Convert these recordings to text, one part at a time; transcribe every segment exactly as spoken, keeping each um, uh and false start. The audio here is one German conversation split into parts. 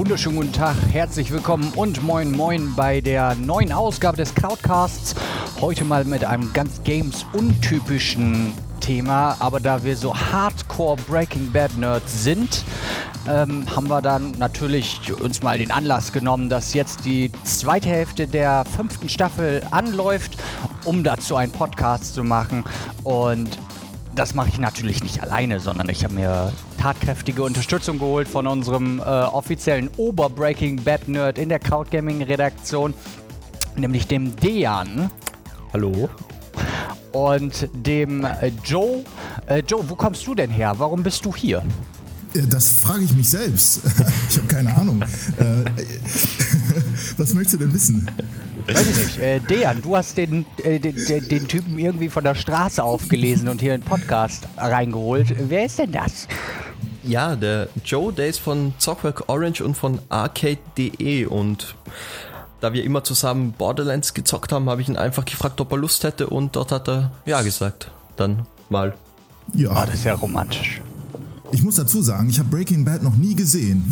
wunderschönen guten Tag, herzlich willkommen und moin moin bei der neuen Ausgabe des Crowdcasts. Heute mal mit einem ganz Games-untypischen Thema, aber da wir so Hardcore Breaking Bad Nerds sind, ähm, haben wir dann natürlich uns mal den Anlass genommen, dass jetzt die zweite Hälfte der fünften Staffel anläuft, um dazu einen Podcast zu machen. Und das mache ich natürlich nicht alleine, sondern ich habe mir tatkräftige Unterstützung geholt von unserem äh, offiziellen Ober-Breaking Bad Nerd in der Crowd Gaming Redaktion, nämlich dem Dejan. Hallo. Und dem äh, Joe. Äh, Joe, wo kommst du denn her? Warum bist du hier? Das frage ich mich selbst. Ich habe keine Ahnung. Was möchtest du denn wissen? Weiß ich nicht. Äh, Dejan, du hast den, äh, den, den, den Typen irgendwie von der Straße aufgelesen und hier in den Podcast reingeholt. Wer ist denn das? Ja, der Joe, der ist von Zockwerk Orange und von Arcade punkt de und da wir immer zusammen Borderlands gezockt haben, habe ich ihn einfach gefragt, ob er Lust hätte und dort hat er ja gesagt. Dann mal. Ja. Oh, das ist ja romantisch. Ich muss dazu sagen, ich habe Breaking Bad noch nie gesehen.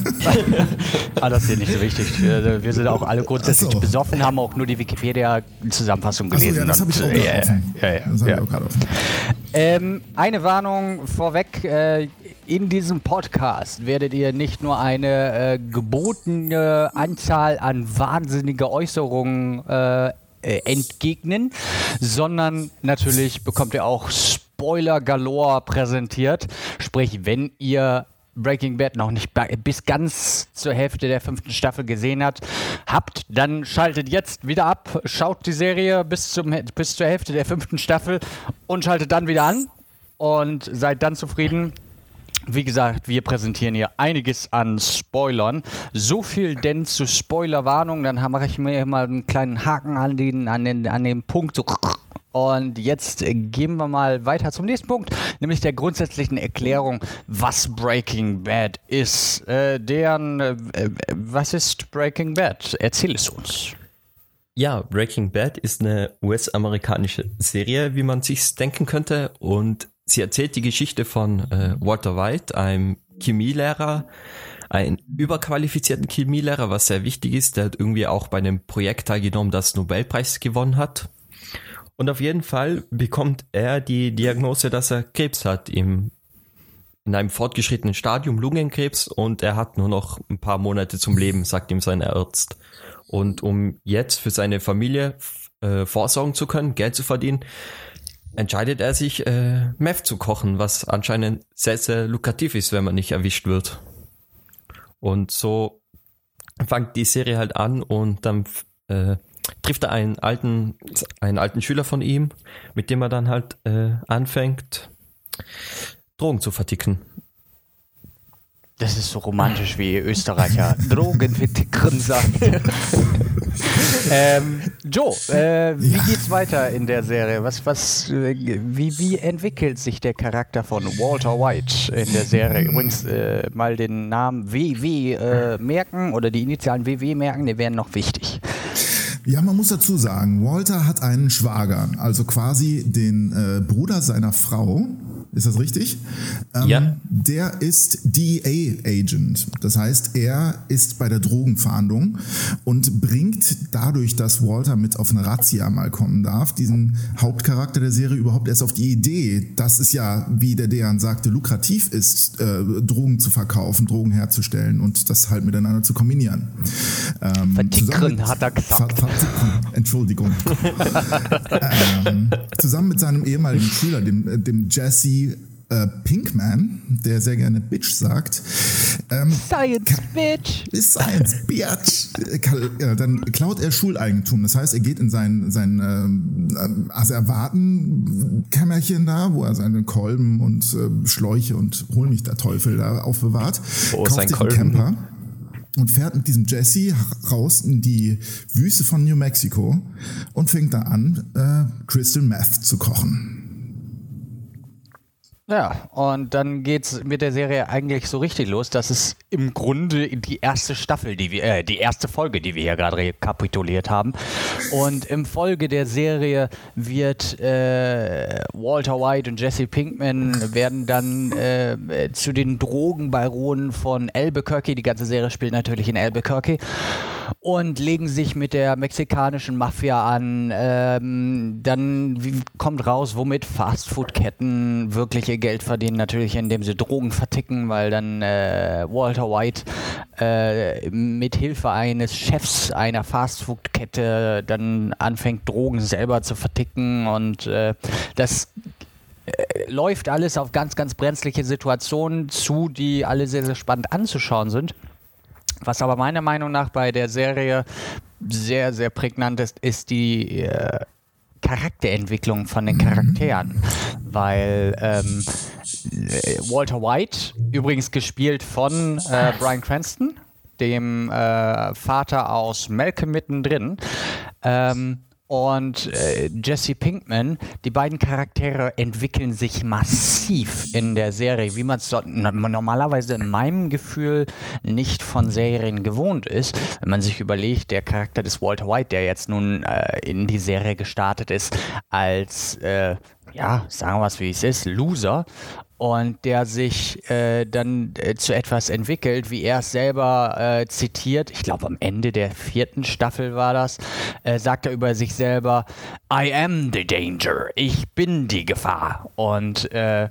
Ah, das ist hier nicht so wichtig. Wir sind auch alle grundsätzlich so. besoffen, haben auch nur die Wikipedia-Zusammenfassung Achso, gelesen. ja, das habe ich auch und, gerade äh, offen. Ja, ja, das habe ja. ich auch gerade offen. Ähm, eine Warnung vorweg. Äh, in diesem Podcast werdet ihr nicht nur eine äh, gebotene Anzahl an wahnsinnige Äußerungen äh, äh, entgegnen, sondern natürlich bekommt ihr auch Spoiler galore präsentiert. Sprich, wenn ihr Breaking Bad noch nicht bis ganz zur Hälfte der fünften Staffel gesehen habt, habt, dann schaltet jetzt wieder ab, schaut die Serie bis, zum, bis zur Hälfte der fünften Staffel und schaltet dann wieder an und seid dann zufrieden. Wie gesagt, wir präsentieren hier einiges an Spoilern. So viel denn zu Spoilerwarnung, dann mache ich mir mal einen kleinen Haken an den, an den, an den Punkt. So. Und jetzt gehen wir mal weiter zum nächsten Punkt, nämlich der grundsätzlichen Erklärung, was Breaking Bad ist. Äh, deren, äh, was ist Breaking Bad? Erzähl es uns. Ja, Breaking Bad ist eine U S-amerikanische Serie, wie man sich's denken könnte, und sie erzählt die Geschichte von äh, Walter White, einem Chemielehrer, einen überqualifizierten Chemielehrer, was sehr wichtig ist. Der hat irgendwie auch bei einem Projekt teilgenommen, das Nobelpreis gewonnen hat. Und auf jeden Fall bekommt er die Diagnose, dass er Krebs hat, im, in einem fortgeschrittenen Stadium, Lungenkrebs, und er hat nur noch ein paar Monate zum Leben, sagt ihm sein Arzt. Und um jetzt für seine Familie äh, vorsorgen zu können, Geld zu verdienen, entscheidet er sich, äh, Meth zu kochen, was anscheinend sehr, sehr lukrativ ist, wenn man nicht erwischt wird. Und so fängt die Serie halt an und dann äh, trifft er einen alten, einen alten Schüler von ihm, mit dem er dann halt äh, anfängt, Drogen zu verticken. Das ist so romantisch, wie ihr Österreicher Drogen verticken sagt. ähm, Joe, äh, wie ja. geht's weiter in der Serie? Was, was, äh, wie, wie entwickelt sich der Charakter von Walter White in der Serie? Übrigens äh, mal den Namen W W äh, merken oder die Initialen W W merken, die wären noch wichtig. Ja, man muss dazu sagen, Walter hat einen Schwager, also quasi den äh, Bruder seiner Frau. Ist das richtig? Ähm, ja. Der ist D E A-Agent. Das heißt, er ist bei der Drogenfahndung und bringt dadurch, dass Walter mit auf eine Razzia mal kommen darf, diesen Hauptcharakter der Serie überhaupt erst auf die Idee, dass es ja, wie der Dejan sagte, lukrativ ist, äh, Drogen zu verkaufen, Drogen herzustellen und das halt miteinander zu kombinieren. Ähm, Vertickern hat er gesagt. Ver- Ver- Entschuldigung. ähm, zusammen mit seinem ehemaligen Schüler, dem, dem Jesse äh, Pinkman, der sehr gerne Bitch sagt. Ähm, Science Bitch! Science Bitch! Äh, dann klaut er Schuleigentum. Das heißt, er geht in sein, sein äh, Asservatenkämmerchen da, wo er seine Kolben und äh, Schläuche und hol mich der Teufel da aufbewahrt. Oh, kauft sein sich einen Kolben. Camper und fährt mit diesem Jesse raus in die Wüste von New Mexico und fängt da an, äh, Crystal Meth zu kochen. Ja, und dann geht's mit der Serie eigentlich so richtig los, dass es im Grunde die erste Staffel, die wir, äh, die erste Folge, die wir hier gerade rekapituliert haben. Und im Folge der Serie wird äh, Walter White und Jesse Pinkman werden dann äh, zu den Drogenbaronen von Albuquerque. Die ganze Serie spielt natürlich in Albuquerque. Und legen sich mit der mexikanischen Mafia an. Ähm, dann wie, kommt raus, womit Fastfood-Ketten wirklich ihr Geld verdienen. Natürlich, indem sie Drogen verticken, weil dann äh, Walter White äh, mit Hilfe eines Chefs einer Fastfood-Kette dann anfängt, Drogen selber zu verticken. Und äh, das äh, läuft alles auf ganz, ganz brenzliche Situationen zu, die alle sehr, sehr spannend anzuschauen sind. Was aber meiner Meinung nach bei der Serie sehr, sehr prägnant ist, ist die äh, Charakterentwicklung von den Charakteren. Weil ähm, Walter White, übrigens gespielt von äh, Bryan Cranston, dem äh, Vater aus Malcolm mittendrin, ähm, und äh, Jesse Pinkman, die beiden Charaktere entwickeln sich massiv in der Serie, wie man es so, normalerweise in meinem Gefühl nicht von Serien gewohnt ist. Wenn man sich überlegt, der Charakter des Walter White, der jetzt nun äh, in die Serie gestartet ist, als, äh, ja, sagen wir es wie es ist, Loser, und der sich äh, dann äh, zu etwas entwickelt, wie er es selber äh, zitiert, ich glaube am Ende der vierten Staffel war das, äh, sagt er über sich selber, I am the danger, ich bin die Gefahr. Und äh,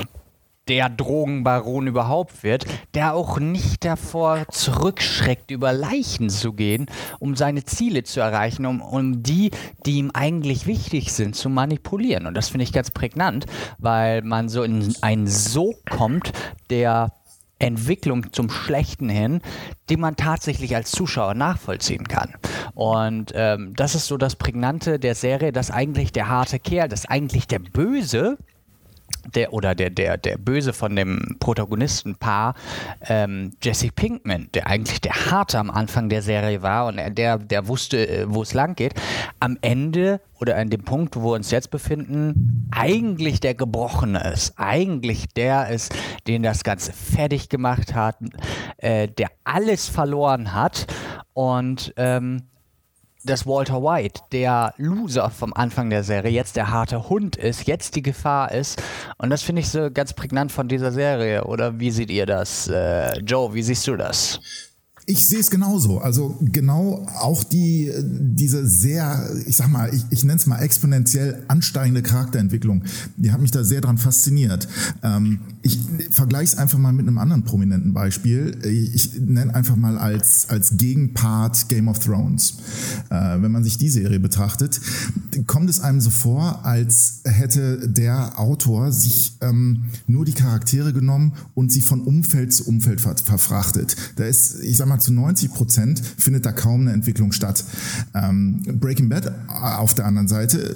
der Drogenbaron überhaupt wird, der auch nicht davor zurückschreckt, über Leichen zu gehen, um seine Ziele zu erreichen, um, um die, die ihm eigentlich wichtig sind, zu manipulieren. Und das finde ich ganz prägnant, weil man so in einen Sog kommt, der Entwicklung zum Schlechten hin, die man tatsächlich als Zuschauer nachvollziehen kann. Und ähm, das ist so das Prägnante der Serie, dass eigentlich der harte Kerl, dass eigentlich der Böse, der oder der, der, der Böse von dem Protagonistenpaar, ähm, Jesse Pinkman, der eigentlich der Harte am Anfang der Serie war und der, der wusste, wo es lang geht, am Ende oder an dem Punkt, wo wir uns jetzt befinden, eigentlich der Gebrochene ist, eigentlich der ist, den das Ganze fertig gemacht hat, äh, der alles verloren hat und ähm, dass Walter White, der Loser vom Anfang der Serie, jetzt der harte Hund ist, jetzt die Gefahr ist. Und das finde ich so ganz prägnant von dieser Serie. Oder wie seht ihr das? Äh, Joe, wie siehst du das? Ich sehe es genauso. Also genau auch die diese sehr, ich sag mal, ich, ich nenne es mal exponentiell ansteigende Charakterentwicklung. Die hat mich da sehr dran fasziniert. Ähm, ich vergleiche es einfach mal mit einem anderen prominenten Beispiel. Ich, ich nenne einfach mal als als Gegenpart Game of Thrones. Äh, wenn man sich die Serie betrachtet, kommt es einem so vor, als hätte der Autor sich ähm, nur die Charaktere genommen und sie von Umfeld zu Umfeld ver- verfrachtet. Da ist, ich sag mal, zu neunzig Prozent findet da kaum eine Entwicklung statt. Ähm, Breaking Bad auf der anderen Seite,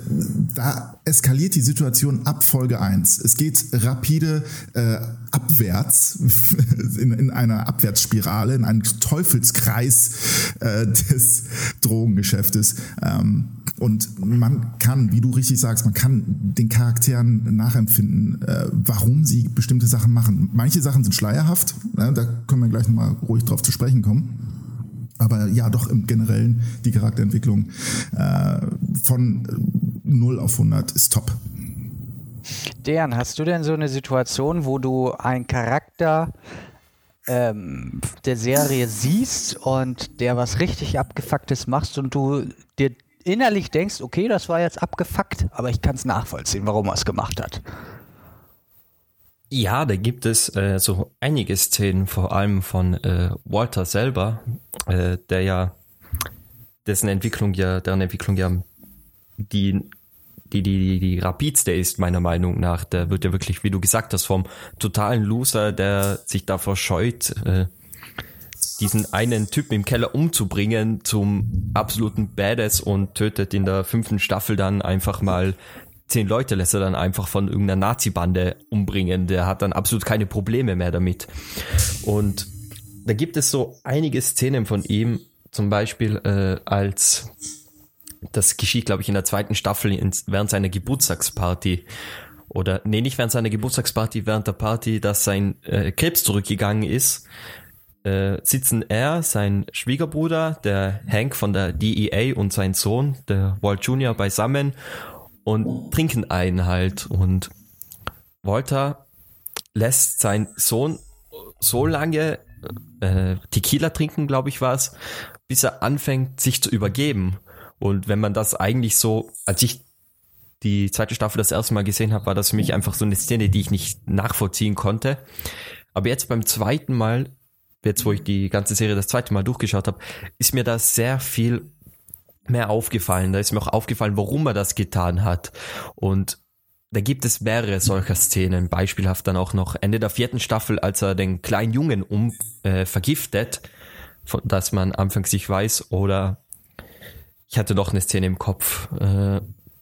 da eskaliert die Situation ab Folge eins. Es geht rapide äh, abwärts, in, in einer Abwärtsspirale, in einem Teufelskreis äh, des Drogengeschäftes. Ähm, und man kann, wie du richtig sagst, man kann den Charakteren nachempfinden, äh, warum sie bestimmte Sachen machen. Manche Sachen sind schleierhaft, ne, da können wir gleich nochmal ruhig drauf zu sprechen kommen. Aber ja, doch im Generellen die Charakterentwicklung äh, von null auf hundert ist top. Dejan, hast du denn so eine Situation, wo du einen Charakter ähm, der Serie siehst und der was richtig Abgefucktes machst und du dir innerlich denkst, okay, das war jetzt abgefuckt, aber ich kann es nachvollziehen, warum er es gemacht hat? Ja, da gibt es äh, so einige Szenen, vor allem von äh, Walter selber, äh, der ja, dessen Entwicklung ja, deren Entwicklung ja die, die, die, die rapidste ist, meiner Meinung nach. Der wird ja wirklich, wie du gesagt hast, vom totalen Loser, der sich davor scheut, äh, diesen einen Typen im Keller umzubringen, zum absoluten Badass und tötet in der fünften Staffel dann einfach mal zehn Leute, lässt er dann einfach von irgendeiner Nazi-Bande umbringen. Der hat dann absolut keine Probleme mehr damit. Und da gibt es so einige Szenen von ihm, zum Beispiel äh, als, das geschieht, glaube ich, in der zweiten Staffel in, während seiner Geburtstagsparty. oder nee, nicht während seiner Geburtstagsparty, während der Party, dass sein äh, Krebs zurückgegangen ist, äh, sitzen er, sein Schwiegerbruder, der Hank von der D E A und sein Sohn, der Walt Junior beisammen und trinken einen halt. Und Walter lässt seinen Sohn so lange äh, Tequila trinken, glaube ich war es, bis er anfängt, sich zu übergeben. Und wenn man das eigentlich so, als ich die zweite Staffel das erste Mal gesehen habe, war das für mich einfach so eine Szene, die ich nicht nachvollziehen konnte. Aber jetzt beim zweiten Mal, jetzt wo ich die ganze Serie das zweite Mal durchgeschaut habe, ist mir da sehr viel mehr aufgefallen. Da ist mir auch aufgefallen, warum er das getan hat. Und da gibt es mehrere solcher Szenen. Beispielhaft dann auch noch Ende der vierten Staffel, als er den kleinen Jungen um äh, vergiftet, von, dass man anfangs sich weiß. Oder ich hatte noch eine Szene im Kopf. Äh,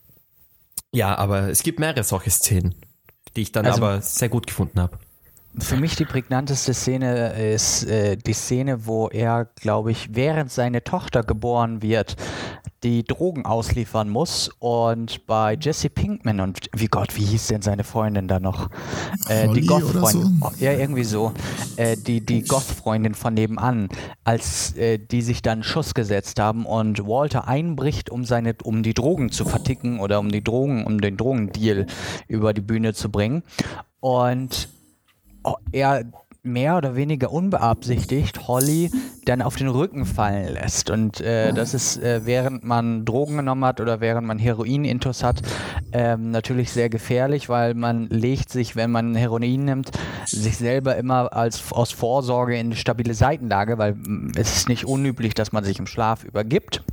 ja, aber es gibt mehrere solche Szenen, die ich dann also, aber sehr gut gefunden habe. Für mich die prägnanteste Szene ist äh, die Szene, wo er, glaube ich, während seine Tochter geboren wird, die Drogen ausliefern muss und bei Jesse Pinkman und wie Gott, wie hieß denn seine Freundin da noch? Äh, die Goth-Freundin. So? Ja, irgendwie so. Äh, die die Goth-Freundin von nebenan, als äh, die sich dann einen Schuss gesetzt haben und Walter einbricht, um seine, um die Drogen zu verticken oder um die Drogen, um den Drogendeal über die Bühne zu bringen. Und oh, er mehr oder weniger unbeabsichtigt Holly dann auf den Rücken fallen lässt. Und äh, das ist, äh, während man Drogen genommen hat oder während man Heroin-Intus hat, ähm, natürlich sehr gefährlich, weil man legt sich, wenn man Heroin nimmt, sich selber immer als aus Vorsorge in eine stabile Seitenlage, weil es ist nicht unüblich, dass man sich im Schlaf übergibt.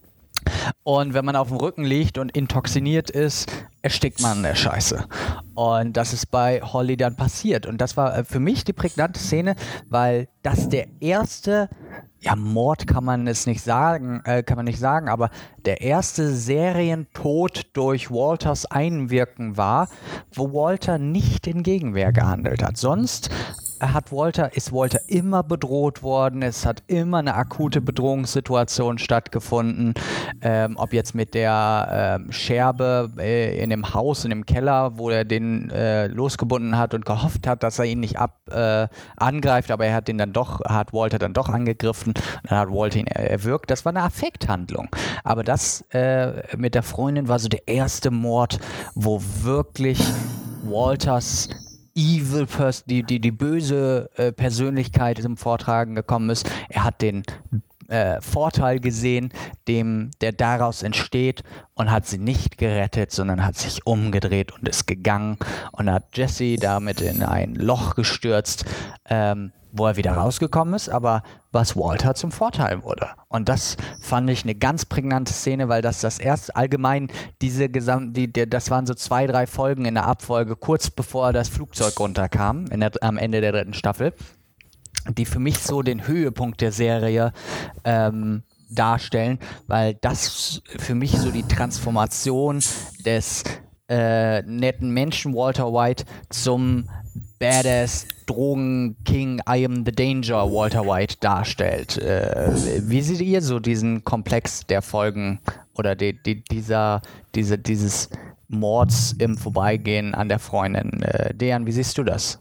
Und wenn man auf dem Rücken liegt und intoxiniert ist, erstickt man in der Scheiße. Und das ist bei Holly dann passiert. Und das war für mich die prägnante Szene, weil das der erste, ja, Mord kann man es nicht sagen, äh, kann man nicht sagen, aber der erste Serientod durch Walters Einwirken war, wo Walter nicht in Gegenwehr gehandelt hat. Sonst hat Walter, ist Walter immer bedroht worden, es hat immer eine akute Bedrohungssituation stattgefunden, ähm, ob jetzt mit der ähm, Scherbe äh, in dem Haus, in dem Keller, wo er den äh, losgebunden hat und gehofft hat, dass er ihn nicht ab, äh, angreift, aber er hat ihn dann doch, hat Walter dann doch angegriffen, dann hat Walter ihn erwürgt. Das war eine Affekthandlung. Aber das äh, mit der Freundin war so der erste Mord, wo wirklich Walters Evil Person, die, die, die böse äh, Persönlichkeit zum Vortragen gekommen ist. Er hat den äh, Vorteil gesehen, dem, der daraus entsteht und hat sie nicht gerettet, sondern hat sich umgedreht und ist gegangen und hat Jesse damit in ein Loch gestürzt, ähm, wo er wieder rausgekommen ist, aber was Walter zum Vorteil wurde. Und das fand ich eine ganz prägnante Szene, weil das das erste, allgemein diese gesamten, die, die, das waren so zwei, drei Folgen in der Abfolge, kurz bevor das Flugzeug runterkam, in der, am Ende der dritten Staffel, die für mich so den Höhepunkt der Serie ähm, darstellen, weil das für mich so die Transformation des äh, netten Menschen Walter White zum Badass Drogen-King, I am the danger Walter White darstellt. Äh, wie seht ihr so diesen Komplex der Folgen oder die, die, dieser, diese, dieses Mords im Vorbeigehen an der Freundin? Äh, Dejan, wie siehst du das?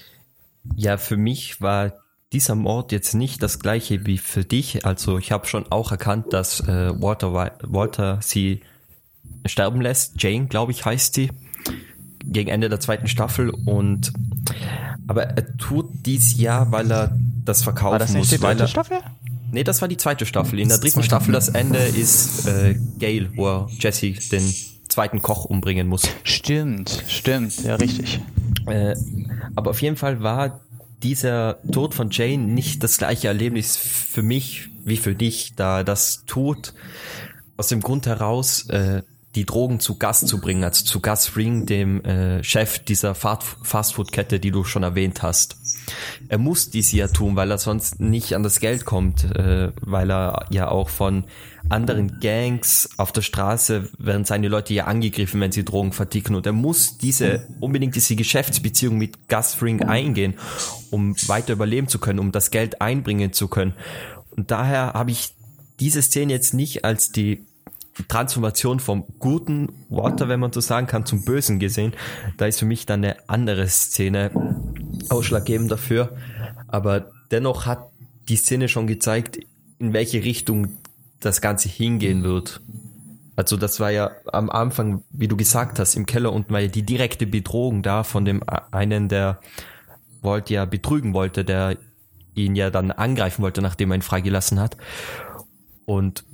Ja, für mich war dieser Mord jetzt nicht das gleiche wie für dich. Also ich habe schon auch erkannt, dass äh, Walter, Walter sie sterben lässt. Jane, glaube ich, heißt sie. Gegen Ende der zweiten Staffel und aber er tut dies ja, weil er das verkaufen muss. War das nicht die dritte er, Staffel? Nee, das war die zweite Staffel. In der dritten Staffel, das Ende ist äh, Gale, wo er Jesse, den zweiten Koch, umbringen muss. Stimmt, stimmt, ja richtig. Äh, aber auf jeden Fall war dieser Tod von Jane nicht das gleiche Erlebnis für mich wie für dich, da das tut aus dem Grund heraus, äh, die Drogen zu Gus zu bringen, also zu Gus Fring, dem äh, Chef dieser Fastfood-Kette, die du schon erwähnt hast. Er muss dies ja tun, weil er sonst nicht an das Geld kommt, äh, weil er ja auch von anderen Gangs auf der Straße werden seine Leute ja angegriffen, wenn sie Drogen verticken, und er muss diese unbedingt diese Geschäftsbeziehung mit Gus Fring eingehen, um weiter überleben zu können, um das Geld einbringen zu können. Und daher habe ich diese Szene jetzt nicht als die die Transformation vom guten Walter, wenn man so sagen kann, zum Bösen gesehen. Da ist für mich dann eine andere Szene ausschlaggebend dafür. Aber dennoch hat die Szene schon gezeigt, in welche Richtung das Ganze hingehen wird. Also das war ja am Anfang, wie du gesagt hast, im Keller unten war ja die direkte Bedrohung da von dem einen, der Walt ja betrügen wollte, der ihn ja dann angreifen wollte, nachdem er ihn freigelassen hat. Und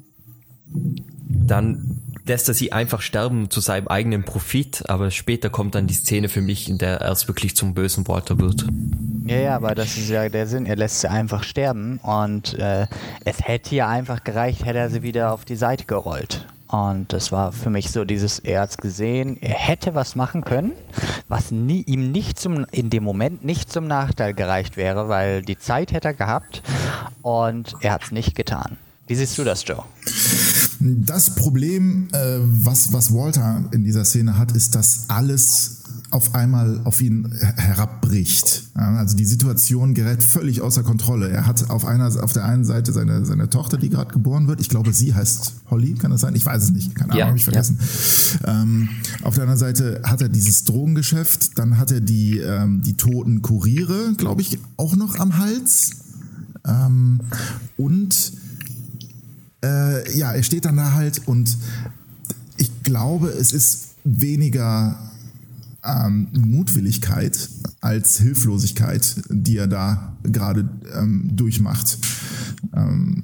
dann lässt er sie einfach sterben zu seinem eigenen Profit, aber später kommt dann die Szene für mich, in der er erst wirklich zum bösen Walter wird. Ja, ja, aber das ist ja der Sinn, er lässt sie einfach sterben und äh, es hätte ja einfach gereicht, hätte er sie wieder auf die Seite gerollt. Und das war für mich so dieses, er hat's gesehen, er hätte was machen können, was nie, ihm nicht zum, in dem Moment nicht zum Nachteil gereicht wäre, weil die Zeit hätte er gehabt und er hat's nicht getan. Wie siehst du das, Joe? Das Problem, äh, was, was Walter in dieser Szene hat, ist, dass alles auf einmal auf ihn herabbricht. Ja, also die Situation gerät völlig außer Kontrolle. Er hat auf einer, auf der einen Seite seine, seine Tochter, die gerade geboren wird. Ich glaube, sie heißt Holly, kann das sein? Ich weiß es nicht. Keine Ahnung, ja, habe ich vergessen. Ja. Ähm, auf der anderen Seite hat er dieses Drogengeschäft. Dann hat er die, ähm, die toten Kuriere, glaube ich, auch noch am Hals. Ähm, und äh, ja, er steht dann da halt und ich glaube, es ist weniger Ähm, Mutwilligkeit als Hilflosigkeit, die er da gerade ähm, durchmacht. Ähm,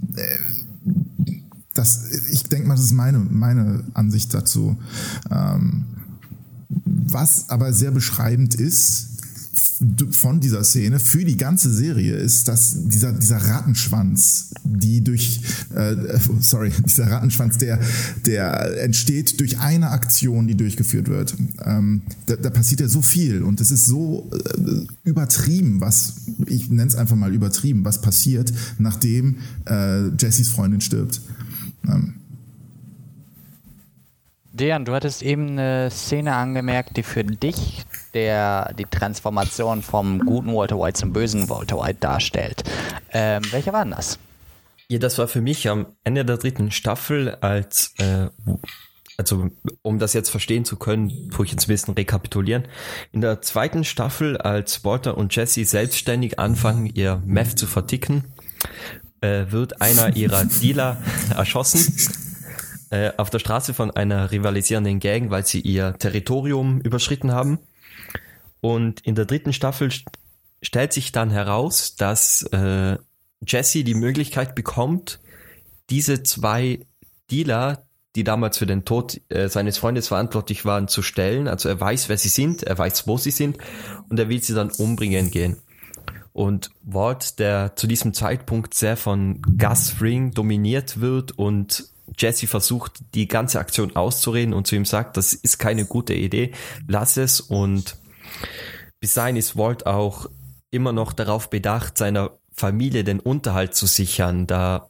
das, ich denke mal, das ist meine, meine Ansicht dazu. Ähm, was aber sehr beschreibend ist von dieser Szene für die ganze Serie ist, dass dieser, dieser Rattenschwanz, die durch, äh, sorry, dieser Rattenschwanz, der, der entsteht durch eine Aktion, die durchgeführt wird. Ähm, da, da passiert ja so viel und es ist so äh, übertrieben, was, ich nenne es einfach mal übertrieben, was passiert, nachdem äh, Jessys Freundin stirbt. Ähm. Dejan, du hattest eben eine Szene angemerkt, die für dich der, die Transformation vom guten Walter White zum bösen Walter White darstellt. Ähm, welcher war denn das? Ja, das war für mich am Ende der dritten Staffel, als, äh, also um das jetzt verstehen zu können, tue ich jetzt ein bisschen rekapitulieren. In der zweiten Staffel, als Walter und Jesse selbstständig anfangen, ihr Meth zu verticken, äh, wird einer ihrer Dealer erschossen. Auf der Straße von einer rivalisierenden Gang, weil sie ihr Territorium überschritten haben. Und in der dritten Staffel st- stellt sich dann heraus, dass äh, Jesse die Möglichkeit bekommt, diese zwei Dealer, die damals für den Tod äh, seines Freundes verantwortlich waren, zu stellen. Also er weiß, wer sie sind, er weiß, wo sie sind und er will sie dann umbringen gehen. Und Walt, der zu diesem Zeitpunkt sehr von Gus Fring dominiert wird und Jesse versucht, die ganze Aktion auszureden und zu ihm sagt, das ist keine gute Idee, lass es. Und bis dahin ist Walt auch immer noch darauf bedacht, seiner Familie den Unterhalt zu sichern, da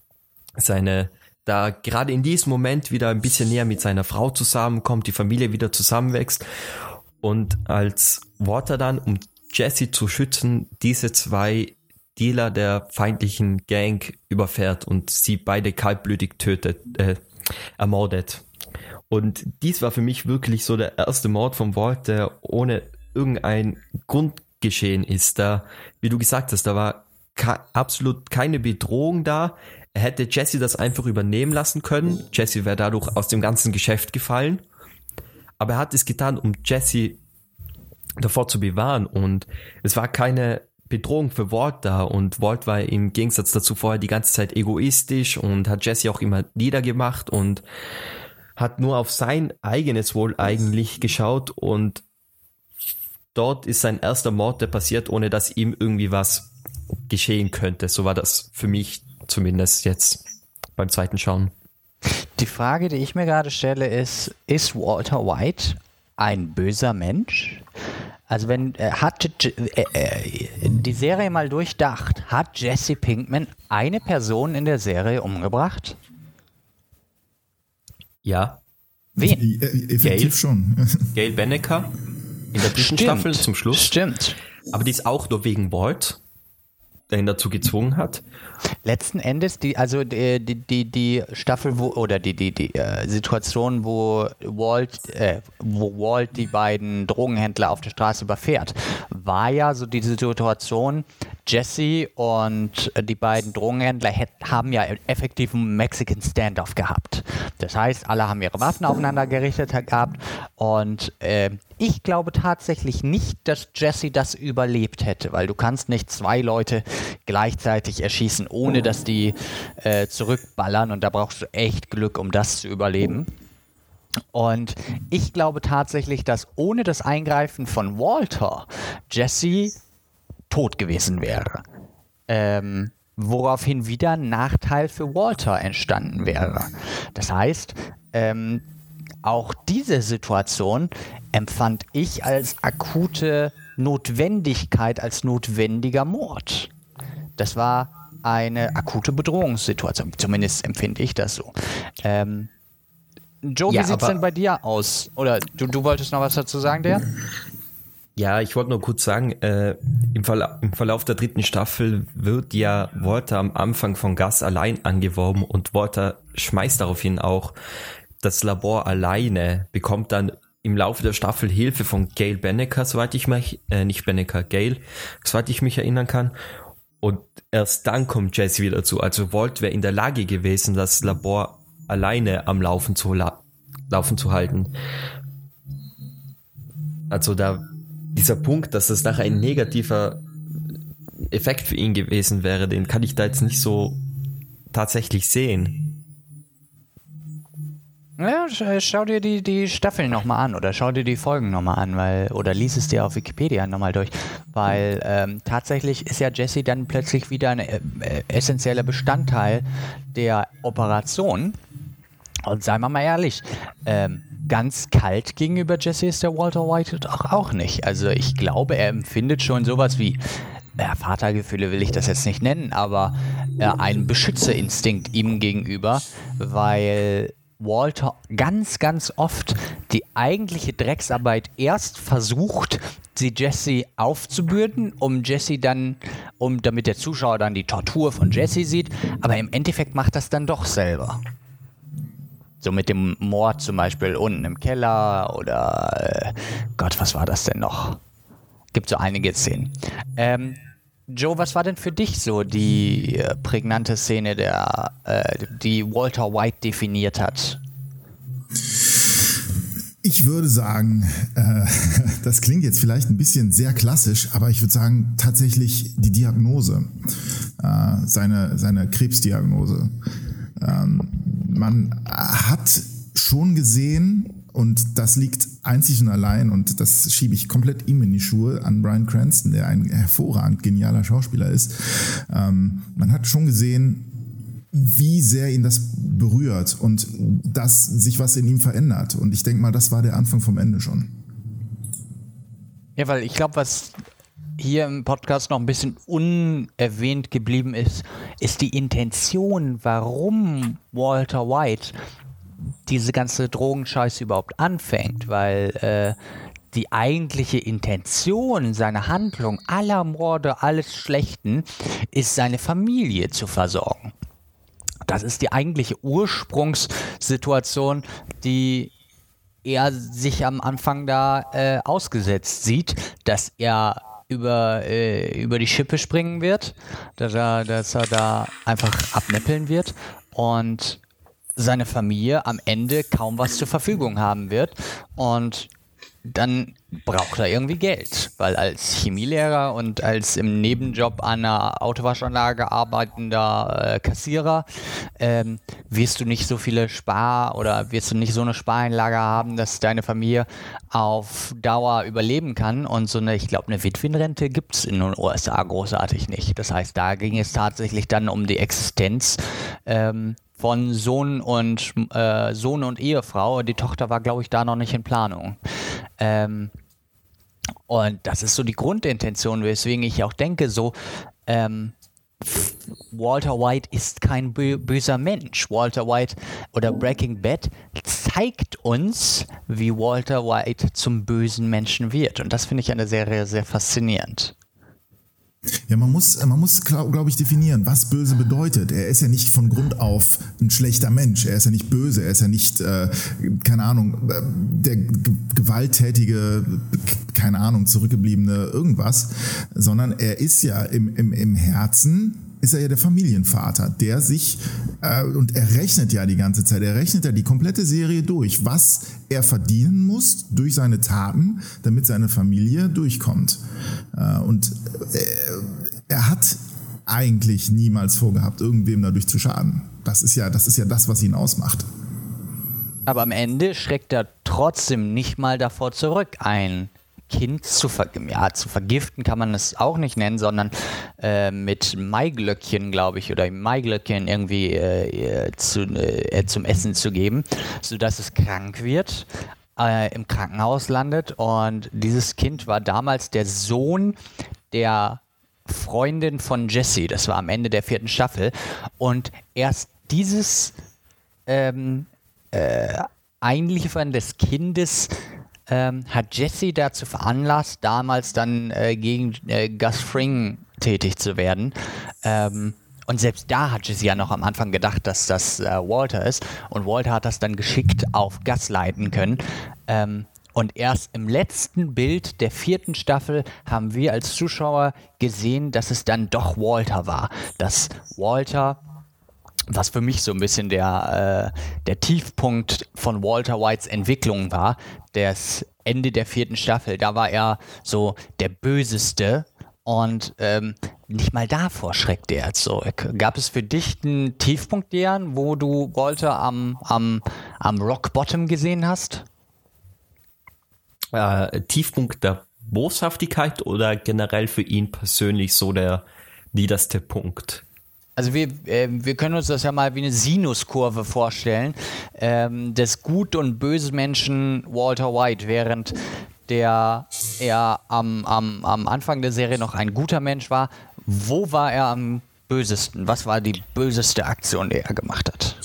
seine, da gerade in diesem Moment wieder ein bisschen näher mit seiner Frau zusammenkommt, die Familie wieder zusammenwächst. Und als Walter dann, um Jesse zu schützen, diese zwei Dealer der feindlichen Gang überfährt und sie beide kaltblütig tötet, äh, ermordet. Und dies war für mich wirklich so der erste Mord von Walt, der ohne irgendein Grund geschehen ist. Da, wie du gesagt hast, da war ka- absolut keine Bedrohung da. Er hätte Jesse das einfach übernehmen lassen können. Jesse wäre dadurch aus dem ganzen Geschäft gefallen. Aber er hat es getan, um Jesse davor zu bewahren. Und es war keine Bedrohung für Walt da und Walt war im Gegensatz dazu vorher die ganze Zeit egoistisch und hat Jesse auch immer niedergemacht und hat nur auf sein eigenes Wohl eigentlich geschaut und dort ist sein erster Mord, der passiert, ohne dass ihm irgendwie was geschehen könnte. So war das für mich zumindest jetzt beim zweiten Schauen. Die Frage, die ich mir gerade stelle, ist, ist Walter White ein böser Mensch? Also wenn, äh, hat äh, äh, die Serie mal durchdacht, hat Jesse Pinkman eine Person in der Serie umgebracht? Ja. Wen? E- effektiv Gail. Schon. Gail Benneker in der dritten Stimmt. Staffel zum Schluss. Stimmt. Aber die ist auch nur wegen Walt. der ihn dazu gezwungen hat? Letzten Endes, die, also die, die, die, die Staffel, wo, oder die, die, die äh, Situation, wo Walt, äh, wo Walt die beiden Drogenhändler auf der Straße überfährt, war ja so diese Situation, Jesse und äh, die beiden Drogenhändler hätt, haben ja effektiv einen Mexican Standoff gehabt. Das heißt, alle haben ihre Waffen aufeinander gerichtet gehabt und äh, ich glaube tatsächlich nicht, dass Jesse das überlebt hätte, weil du kannst nicht zwei Leute gleichzeitig erschießen, ohne dass die äh, zurückballern und da brauchst du echt Glück, um das zu überleben. Und ich glaube tatsächlich, dass ohne das Eingreifen von Walter Jesse tot gewesen wäre. Ähm, woraufhin wieder ein Nachteil für Walter entstanden wäre. Das heißt, ähm, auch diese Situation empfand ich als akute Notwendigkeit, als notwendiger Mord. Das war eine akute Bedrohungssituation. Zumindest empfinde ich das so. Ähm, Joe, Ja, wie sieht es aber- denn bei dir aus? Oder du, du wolltest noch was dazu sagen, der? Ja, ich wollte nur kurz sagen, äh, im, Verla- im Verlauf der dritten Staffel wird ja Walter am Anfang von Gus allein angeworben und Walter schmeißt daraufhin auch das Labor alleine, bekommt dann im Laufe der Staffel Hilfe von Gail Banneker, soweit ich mich, äh, nicht Banneker, Gail, soweit ich mich erinnern kann. Und erst dann kommt Jesse wieder dazu. Also Walt wäre in der Lage gewesen, das Labor alleine am Laufen zu, la- laufen zu halten. Also da dieser Punkt, dass das nachher ein negativer Effekt für ihn gewesen wäre, den kann ich da jetzt nicht so tatsächlich sehen. Ja, sch- schau dir die, die Staffeln nochmal an oder schau dir die Folgen nochmal an, weil, oder lies es dir auf Wikipedia nochmal durch, weil ähm, tatsächlich ist ja Jesse dann plötzlich wieder ein äh, äh, essentieller Bestandteil der Operation. Und seien wir mal ehrlich, ähm, ganz kalt gegenüber Jesse ist der Walter White doch auch nicht. Also ich glaube, er empfindet schon sowas wie, ja, Vatergefühle will ich das jetzt nicht nennen, aber äh, einen Beschützerinstinkt ihm gegenüber, weil Walter ganz, ganz oft die eigentliche Drecksarbeit erst versucht, sie Jesse aufzubürden, um Jesse dann, um damit der Zuschauer dann die Tortur von Jesse sieht, aber im Endeffekt macht das dann doch selber. So mit dem Mord zum Beispiel unten im Keller oder äh, Gott, was war das denn noch? Gibt so einige Szenen. Ähm, Joe, was war denn für dich so die äh, prägnante Szene, der, äh, die Walter White definiert hat? Ich würde sagen, äh, das klingt jetzt vielleicht ein bisschen sehr klassisch, aber ich würde sagen, tatsächlich die Diagnose, äh, seine, seine Krebsdiagnose. Ähm, man hat schon gesehen, und das liegt einzig und allein, und das schiebe ich komplett ihm in die Schuhe, an Bryan Cranston, der ein hervorragend genialer Schauspieler ist. Ähm, man hat schon gesehen, wie sehr ihn das berührt und dass sich was in ihm verändert. Und ich denke mal, das war der Anfang vom Ende schon. Ja, weil ich glaube, was hier im Podcast noch ein bisschen unerwähnt geblieben ist, ist die Intention, warum Walter White diese ganze Drogenscheiße überhaupt anfängt, weil äh, die eigentliche Intention seiner Handlung, aller Morde, alles Schlechten, ist, seine Familie zu versorgen. Das ist die eigentliche Ursprungssituation, die er sich am Anfang da äh, ausgesetzt sieht, dass er über, äh, über die Schippe springen wird, dass er, dass er da einfach abnippeln wird und seine Familie am Ende kaum was zur Verfügung haben wird und dann braucht er irgendwie Geld, weil als Chemielehrer und als im Nebenjob an einer Autowaschanlage arbeitender äh, Kassierer ähm, wirst du nicht so viele Spar- oder wirst du nicht so eine Spareinlage haben, dass deine Familie auf Dauer überleben kann und so eine, ich glaube, eine Witwenrente gibt es in den U S A großartig nicht. Das heißt, da ging es tatsächlich dann um die Existenz ähm, von Sohn und äh, Sohn und Ehefrau. Die Tochter war, glaube ich, da noch nicht in Planung. Ähm, und das ist so die Grundintention, weswegen ich auch denke, so ähm, Walter White ist kein bö- böser Mensch. Walter White oder Breaking Bad zeigt uns, wie Walter White zum bösen Menschen wird. Und das finde ich an der Serie sehr faszinierend. Ja, man muss, man muss glaube glaub ich, definieren, was böse bedeutet. Er ist ja nicht von Grund auf ein schlechter Mensch. Er ist ja nicht böse. Er ist ja nicht, äh, keine Ahnung, der g- gewalttätige, keine Ahnung, zurückgebliebene irgendwas, sondern er ist ja im, im, im Herzen, ist er ja der Familienvater, der sich, äh, und er rechnet ja die ganze Zeit, er rechnet ja die komplette Serie durch, was er verdienen muss durch seine Taten, damit seine Familie durchkommt. Äh, und äh, er hat eigentlich niemals vorgehabt, irgendwem dadurch zu schaden. Das ist ja, das ist ja das, was ihn ausmacht. Aber am Ende schreckt er trotzdem nicht mal davor zurück, ein Kind zu, ver- ja, zu vergiften kann man es auch nicht nennen, sondern äh, mit Maiglöckchen, glaube ich, oder Maiglöckchen irgendwie äh, zu, äh, zum Essen zu geben, sodass es krank wird, äh, im Krankenhaus landet. Und dieses Kind war damals der Sohn der Freundin von Jesse. Das war am Ende der vierten Staffel. Und erst dieses ähm, äh, Einliefern des Kindes Ähm, hat Jesse dazu veranlasst, damals dann äh, gegen äh, Gus Fring tätig zu werden. Ähm, und selbst da hat Jesse ja noch am Anfang gedacht, dass das äh, Walter ist. Und Walter hat das dann geschickt auf Gus leiten können. Ähm, und erst im letzten Bild der vierten Staffel haben wir als Zuschauer gesehen, dass es dann doch Walter war. Dass Walter, was für mich so ein bisschen der, äh, der Tiefpunkt von Walter Whites Entwicklung war, das Ende der vierten Staffel, da war er so der Böseste und ähm, nicht mal davor schreckte er zurück. Gab es für dich einen Tiefpunkt, Dejan, wo du Walter am, am, am Rock Bottom gesehen hast? Äh, Tiefpunkt der Boshaftigkeit oder generell für ihn persönlich so der niederste Punkt? Also wir, äh, wir können uns das ja mal wie eine Sinuskurve vorstellen, ähm, des gut und bösen Menschen Walter White, während der er am, am, am Anfang der Serie noch ein guter Mensch war. Wo war er am bösesten? Was war die böseste Aktion, die er gemacht hat?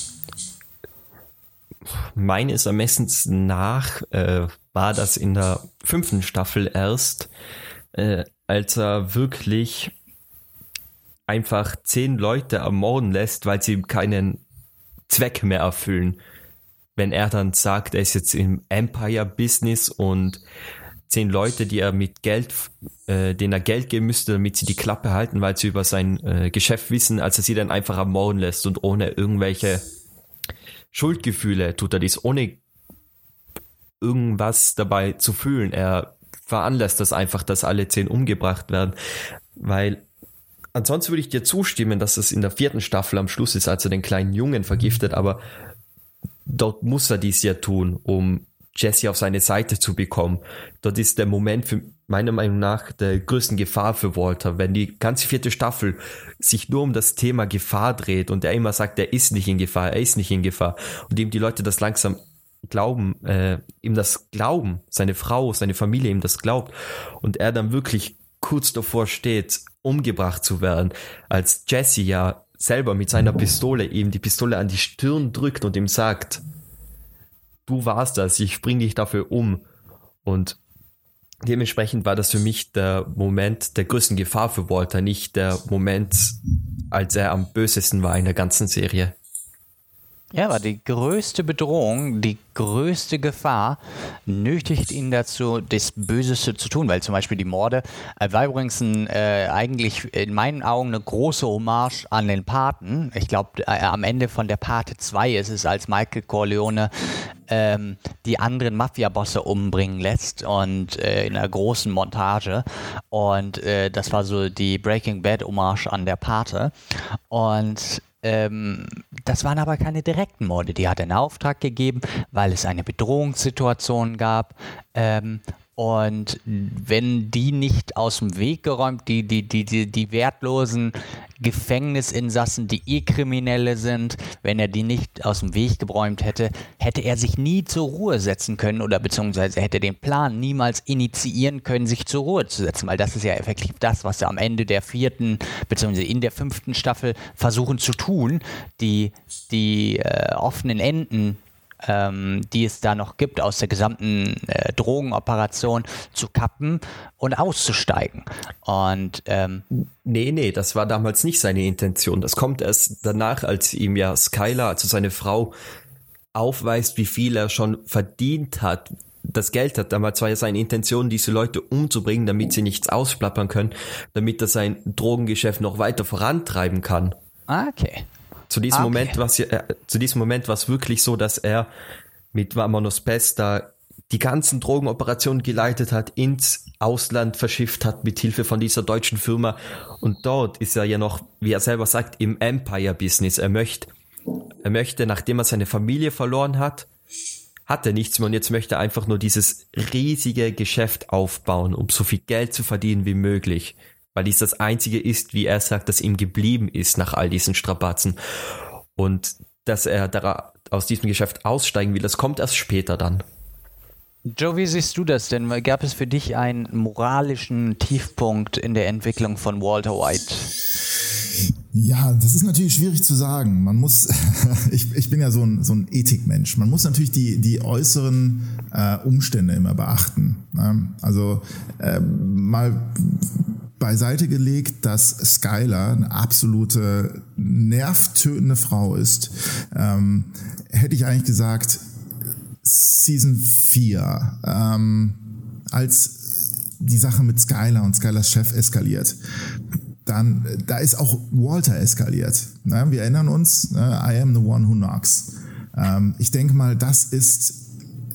Meines Ermessens nach äh, war das in der fünften Staffel erst, äh, als er wirklich einfach zehn Leute ermorden lässt, weil sie ihm keinen Zweck mehr erfüllen. Wenn er dann sagt, er ist jetzt im Empire-Business und zehn Leute, die er mit Geld, äh, denen er Geld geben müsste, damit sie die Klappe halten, weil sie über sein äh, Geschäft wissen, als er sie dann einfach ermorden lässt und ohne irgendwelche Schuldgefühle tut er dies, ohne irgendwas dabei zu fühlen. Er veranlasst das einfach, dass alle zehn umgebracht werden, weil ansonsten würde ich dir zustimmen, dass es in der vierten Staffel am Schluss ist, als er den kleinen Jungen vergiftet, aber dort muss er dies ja tun, um Jesse auf seine Seite zu bekommen. Dort ist der Moment für meiner Meinung nach der größten Gefahr für Walter, wenn die ganze vierte Staffel sich nur um das Thema Gefahr dreht und er immer sagt, er ist nicht in Gefahr, er ist nicht in Gefahr und ihm die Leute das langsam glauben, äh, ihm das glauben, seine Frau, seine Familie ihm das glaubt und er dann wirklich kurz davor steht, umgebracht zu werden, als Jesse ja selber mit seiner Pistole ihm die Pistole an die Stirn drückt und ihm sagt, du warst das, ich bring dich dafür um. Und dementsprechend war das für mich der Moment der größten Gefahr für Walter, nicht der Moment, als er am bösesten war in der ganzen Serie. Ja, aber die größte Bedrohung, die größte Gefahr nötigt ihn dazu, das Böseste zu tun, weil zum Beispiel die Morde äh, war übrigens ein, äh, eigentlich in meinen Augen eine große Hommage an den Paten. Ich glaube, äh, am Ende von der Pate zwei ist es, als Michael Corleone ähm, die anderen Mafia-Bosse umbringen lässt und äh, in einer großen Montage und äh, das war so die Breaking Bad Hommage an der Pate und Ähm, das waren aber keine direkten Morde, die hat er in Auftrag gegeben, weil es eine Bedrohungssituation gab ähm, und wenn die nicht aus dem Weg geräumt, die, die, die, die, die wertlosen Gefängnisinsassen, die eh Kriminelle sind, wenn er die nicht aus dem Weg geräumt hätte, hätte er sich nie zur Ruhe setzen können oder beziehungsweise hätte den Plan niemals initiieren können, sich zur Ruhe zu setzen, weil das ist ja effektiv das, was er am Ende der vierten beziehungsweise in der fünften Staffel versuchen zu tun, die, die äh, offenen Enden ähm, die es da noch gibt, aus der gesamten äh, Drogenoperation zu kappen und auszusteigen. Und ähm, Nee, nee, das war damals nicht seine Intention. Das kommt erst danach, als ihm ja Skylar, also seine Frau, aufweist, wie viel er schon verdient hat. Das Geld hat damals war ja seine Intention, diese Leute umzubringen, damit sie nichts ausplappern können, damit er sein Drogengeschäft noch weiter vorantreiben kann. okay. Zu diesem Okay. Moment war es ja, äh, zu diesem Moment war es wirklich so, dass er mit Vamonos Pesta die ganzen Drogenoperationen geleitet hat, ins Ausland verschifft hat mit Hilfe von dieser deutschen Firma. Und dort ist er ja noch, wie er selber sagt, im Empire-Business. Er möchte, er möchte, nachdem er seine Familie verloren hat, hat er nichts mehr und jetzt möchte er einfach nur dieses riesige Geschäft aufbauen, um so viel Geld zu verdienen wie möglich. Weil dies das Einzige ist, wie er sagt, das ihm geblieben ist nach all diesen Strapazen. Und dass er da aus diesem Geschäft aussteigen will, das kommt erst später dann. Joe, wie siehst du das denn? Gab es für dich einen moralischen Tiefpunkt in der Entwicklung von Walter White? Ja, das ist natürlich schwierig zu sagen. Man muss, ich, ich bin ja so ein, so ein Ethikmensch. Man muss natürlich die, die äußeren äh, Umstände immer beachten. Ne? Also äh, mal beiseite gelegt, dass Skylar eine absolute nervtötende Frau ist, ähm, hätte ich eigentlich gesagt, Season vier, ähm, als die Sache mit Skylar und Skylars Chef eskaliert, dann, da ist auch Walter eskaliert. Ne? Wir erinnern uns, ne? I am the one who knocks. Ähm, ich denke mal, das ist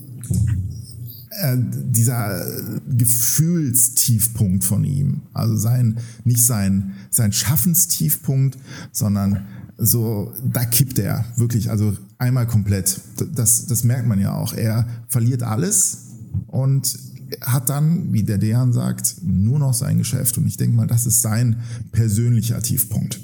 äh, dieser Gefühlstiefpunkt von ihm. Also sein, nicht sein, sein Schaffenstiefpunkt, sondern so, da kippt er wirklich, also einmal komplett. Das, das merkt man ja auch. Er verliert alles und hat dann, wie der Dejan sagt, nur noch sein Geschäft. Und ich denke mal, das ist sein persönlicher Tiefpunkt.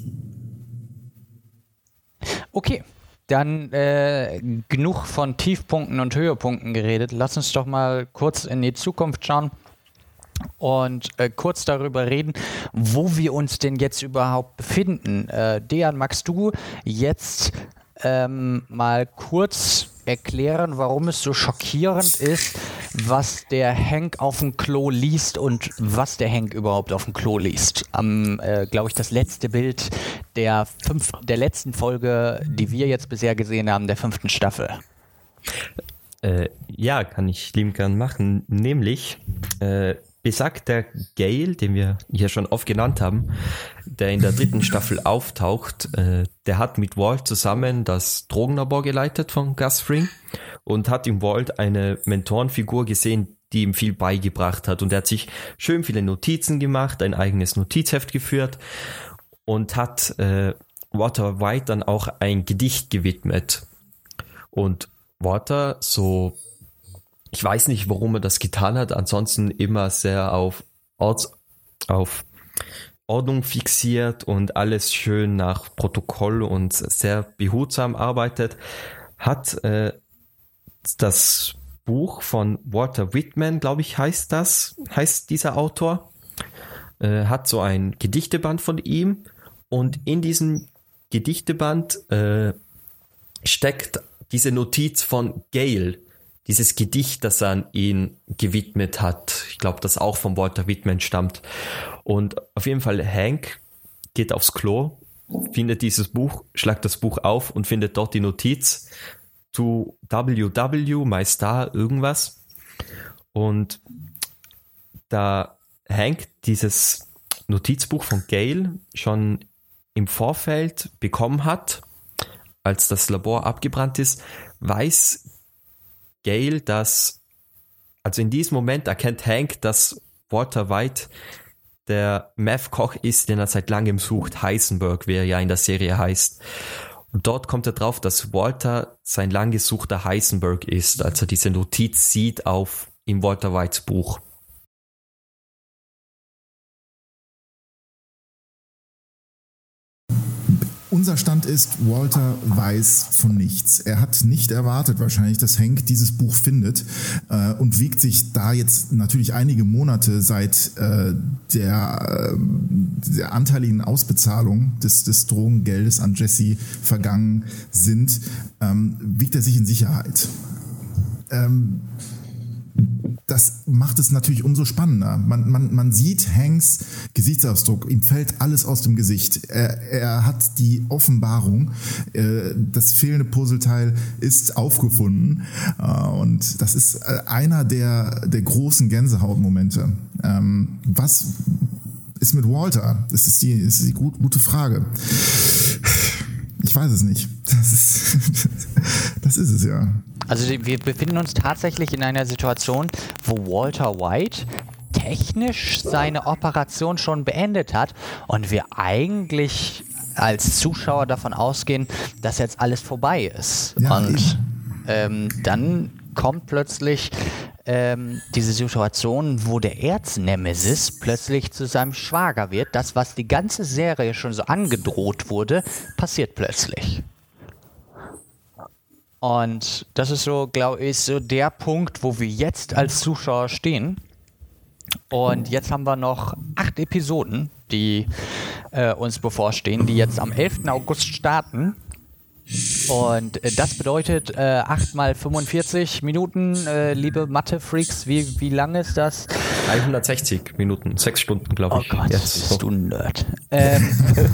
Okay, dann äh, genug von Tiefpunkten und Höhepunkten geredet. Lass uns doch mal kurz in die Zukunft schauen und äh, kurz darüber reden, wo wir uns denn jetzt überhaupt befinden. Äh, Dejan, magst du jetzt ähm, mal kurz erklären, warum es so schockierend ist, was der Hank auf dem Klo liest und was der Hank überhaupt auf dem Klo liest. Am, äh, glaube ich, das letzte Bild der, fünf, der letzten Folge, die wir jetzt bisher gesehen haben, der fünften Staffel. Äh, ja, kann ich liebend gern machen. Nämlich äh, besagter Gale, den wir hier schon oft genannt haben, der in der dritten Staffel auftaucht, äh, der hat mit Walt zusammen das Drogenlabor geleitet von Gus Fring und hat im Walt eine Mentorenfigur gesehen, die ihm viel beigebracht hat. Und er hat sich schön viele Notizen gemacht, ein eigenes Notizheft geführt und hat äh, Walter White dann auch ein Gedicht gewidmet. Und Walter, so, ich weiß nicht, warum er das getan hat, ansonsten immer sehr auf, Orts, auf Ordnung fixiert und alles schön nach Protokoll und sehr behutsam arbeitet, hat äh, das Buch von Walter Whitman, glaube ich, heißt das, heißt dieser Autor, äh, hat so ein Gedichteband von ihm und in diesem Gedichteband äh, steckt diese Notiz von Gale, dieses Gedicht, das er an ihn gewidmet hat. Ich glaube, das auch von Walter Whitman stammt. Und auf jeden Fall Hank geht aufs Klo, findet dieses Buch, schlagt das Buch auf und findet dort die Notiz to W W, my star, irgendwas. Und da Hank dieses Notizbuch von Gale schon im Vorfeld bekommen hat, als das Labor abgebrannt ist, weiß Gale, dass, also in diesem Moment erkennt Hank, dass Walter White der Meth-Koch ist, den er seit langem sucht, Heisenberg, wie er ja in der Serie heißt. Und dort kommt er drauf, dass Walter sein lang gesuchter Heisenberg ist, als er diese Notiz sieht auf in Walter Whites Buch. unser Stand ist, Walter weiß von nichts. Er hat nicht erwartet wahrscheinlich, dass Hank dieses Buch findet äh, und wiegt sich da jetzt natürlich einige Monate seit äh, der, äh, der anteiligen Ausbezahlung des, des Drogengeldes an Jesse vergangen sind, ähm, wiegt er sich in Sicherheit. Ähm, Das macht es natürlich umso spannender. Man, man, man sieht Hanks Gesichtsausdruck, ihm fällt alles aus dem Gesicht. Er, er hat die Offenbarung, äh, das fehlende Puzzleteil ist aufgefunden äh, und das ist einer der, der großen Gänsehautmomente. Ähm, was ist mit Walter? Das ist die, das ist die gut, gute Frage. Ich weiß es nicht. Das ist, das ist es ja. Also wir befinden uns tatsächlich in einer Situation, wo Walter White technisch seine Operation schon beendet hat und wir eigentlich als Zuschauer davon ausgehen, dass jetzt alles vorbei ist. Ja, und ähm, dann kommt plötzlich ähm, diese Situation, wo der Erznemesis plötzlich zu seinem Schwager wird. Das, was die ganze Serie schon so angedroht wurde, passiert plötzlich. Und das ist so, glaube ich, so der Punkt, wo wir jetzt als Zuschauer stehen. Und jetzt haben wir noch acht Episoden, die äh, uns bevorstehen, die jetzt am elften August starten. Und äh, das bedeutet äh, acht mal fünfundvierzig Minuten, äh, liebe Mathe-Freaks, wie, wie lang ist das? hundertsechzig Minuten, sechs Stunden, glaube ich. Oh Gott, jetzt bist du ein Nerd. Ähm,